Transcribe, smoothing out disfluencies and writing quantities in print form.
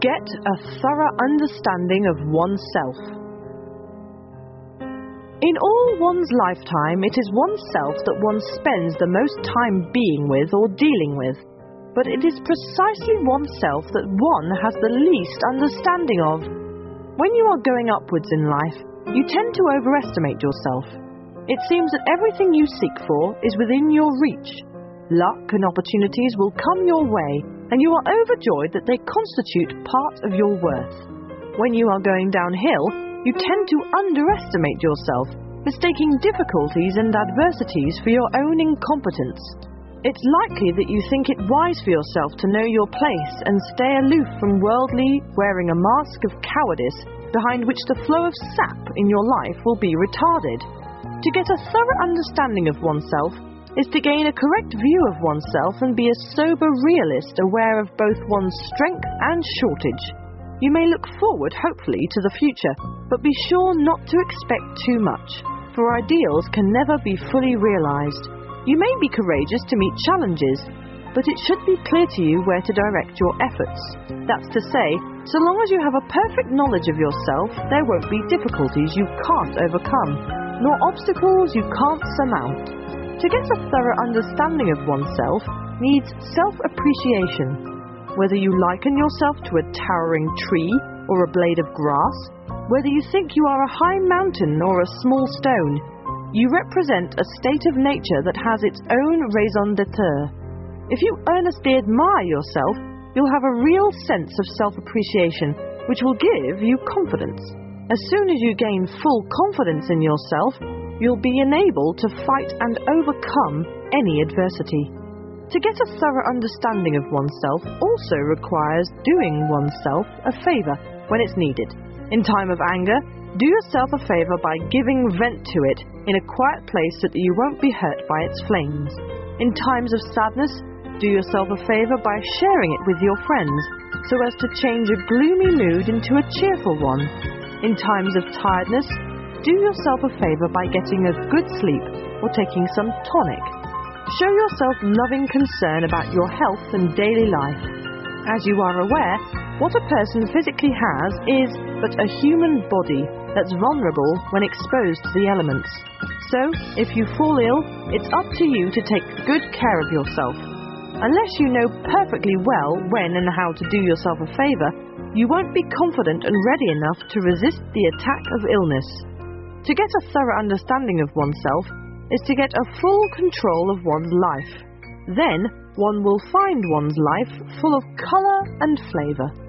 get a thorough understanding of oneself. In all one's lifetime, it is oneself that one spends the most time being with or dealing with, but it is precisely oneself that one has the least understanding of. When you are going upwards in life, you tend to overestimate yourself. It seems that everything you seek for is within your reach. Luck and opportunities will come your way, and you are overjoyed that they constitute part of your worth. When you are going downhill, you tend to underestimate yourself, mistaking difficulties and adversities for your own incompetence. It's likely that you think it wise for yourself to know your place and stay aloof from worldly, wearing a mask of cowardice behind which the flow of sap in your life will be retarded. To get a thorough understanding of oneself is to gain a correct view of oneself and be a sober realist aware of both one's strength and shortage. You may look forward, hopefully, to the future, but be sure not to expect too much, for ideals can never be fully realized. You may be courageous to meet challenges, but it should be clear to you where to direct your efforts. That's to say, so long as you have a perfect knowledge of yourself, there won't be difficulties you can't overcome, nor obstacles you can't surmount. To get a thorough understanding of oneself needs self-appreciation. Whether you liken yourself to a towering tree or a blade of grass, whether you think you are a high mountain or a small stone, you represent a state of nature that has its own raison d'être. If you earnestly admire yourself, you'll have a real sense of self-appreciation, which will give you confidence. As soon as you gain full confidence in yourself, you'll be enabled to fight and overcome any adversity. To get a thorough understanding of oneself also requires doing oneself a favor when it's needed. In time of anger, do yourself a favor by giving vent to it in a quiet place so that you won't be hurt by its flames. In times of sadness, do yourself a favor by sharing it with your friends so as to change a gloomy mood into a cheerful one. In times of tiredness, do yourself a favor by getting a good sleep or taking some tonic. Show yourself loving concern about your health and daily life. As you are aware, what a person physically has is but a human body that's vulnerable when exposed to the elements. So, if you fall ill, it's up to you to take good care of yourself. Unless you know perfectly well when and how to do yourself a favor, you won't be confident and ready enough to resist the attack of illness. To get a thorough understanding of oneself is to get a full control of one's life. Then one will find one's life full of color and flavor.